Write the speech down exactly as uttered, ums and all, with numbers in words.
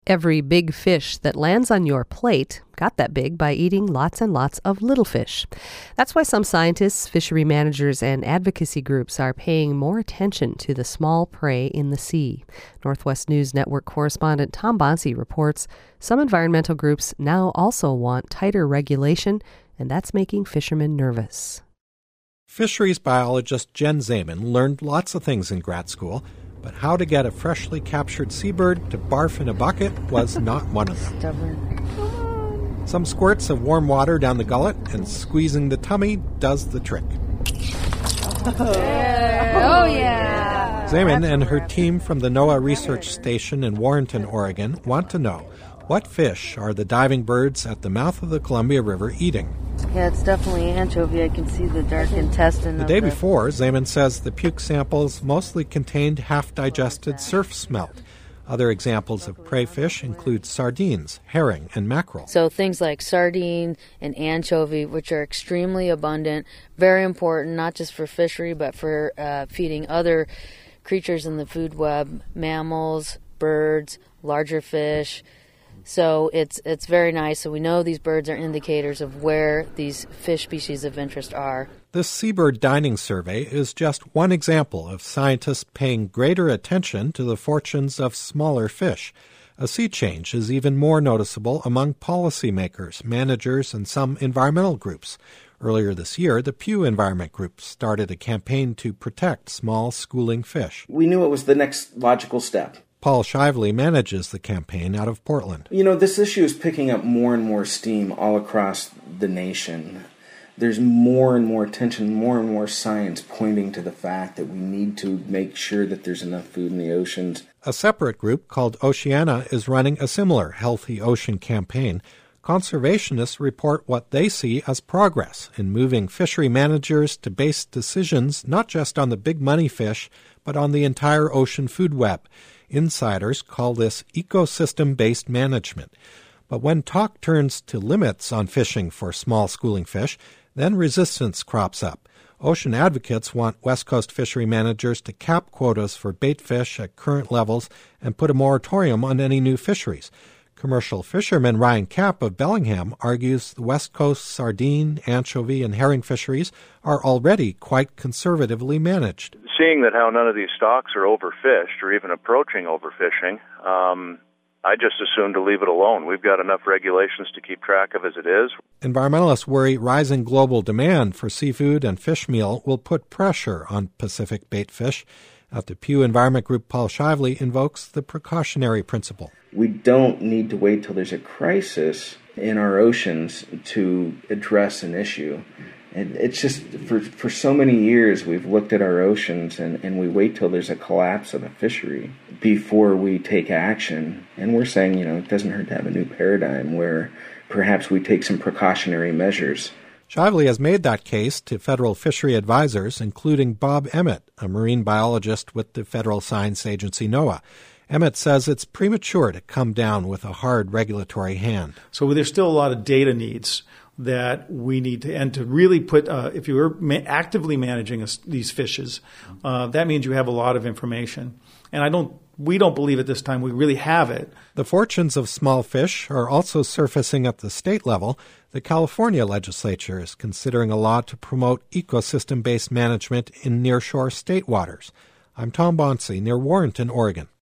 Every big fish that lands on your plate got that big by eating lots and lots of little fish. That's why some scientists, fishery managers, and advocacy groups are paying more attention to the small prey in the sea. Northwest News Network correspondent Tom Bonsi reports some environmental groups now also want tighter regulation, and that's making fishermen nervous. Fisheries biologist Jen Zeman learned lots of things in grad school, but how to get a freshly captured seabird to barf in a bucket was not one of them. Stubborn. Some squirts of warm water down the gullet and squeezing the tummy does the trick. Oh, yeah. Zeman and her team from the NOAA Research Station in Warrenton, Oregon, want to know, what fish are the diving birds at the mouth of the Columbia River eating? Yeah, it's definitely anchovy. I can see the dark intestine. The day before, Zeman says the puke samples mostly contained half-digested surf smelt. Other examples of prey fish include sardines, herring, and mackerel. So things like sardine and anchovy, which are extremely abundant, very important, not just for fishery, but for uh, feeding other creatures in the food web, mammals, birds, larger fish. So it's it's very nice. So we know these birds are indicators of where these fish species of interest are. This Seabird Dining Survey is just one example of scientists paying greater attention to the fortunes of smaller fish. A sea change is even more noticeable among policymakers, managers, and some environmental groups. Earlier this year, the Pew Environment Group started a campaign to protect small schooling fish. We knew it was the next logical step. Paul Shively manages the campaign out of Portland. You know, this issue is picking up more and more steam all across the nation. There's more and more attention, more and more science pointing to the fact that we need to make sure that there's enough food in the oceans. A separate group called Oceana is running a similar Healthy Ocean campaign. Conservationists report what they see as progress in moving fishery managers to base decisions not just on the big money fish, but on the entire ocean food web. Insiders call this ecosystem-based management. But when talk turns to limits on fishing for small schooling fish, then resistance crops up. Ocean advocates want West Coast fishery managers to cap quotas for bait fish at current levels and put a moratorium on any new fisheries. Commercial fisherman Ryan Kapp of Bellingham argues the West Coast sardine, anchovy, and herring fisheries are already quite conservatively managed. Seeing that how none of these stocks are overfished or even approaching overfishing, um, I just assume to leave it alone. We've got enough regulations to keep track of as it is. Environmentalists worry rising global demand for seafood and fish meal will put pressure on Pacific bait fish. At the Pew Environment Group, Paul Shively invokes the precautionary principle. We don't need to wait till there's a crisis in our oceans to address an issue. And it's just, for for so many years, we've looked at our oceans and, and we wait till there's a collapse of a fishery before we take action. And we're saying, you know, it doesn't hurt to have a new paradigm where perhaps we take some precautionary measures. Shively has made that case to federal fishery advisors, including Bob Emmett, a marine biologist with the federal science agency NOAA. Emmett says it's premature to come down with a hard regulatory hand. So there's still a lot of data needs that we need to, and to really put, uh, if you were ma- actively managing a, these fishes, uh, that means you have a lot of information. And I don't, we don't believe at this time we really have it. The fortunes of small fish are also surfacing at the state level. The California legislature is considering a law to promote ecosystem-based management in nearshore state waters. I'm Tom Bonsi, near Warrenton, Oregon.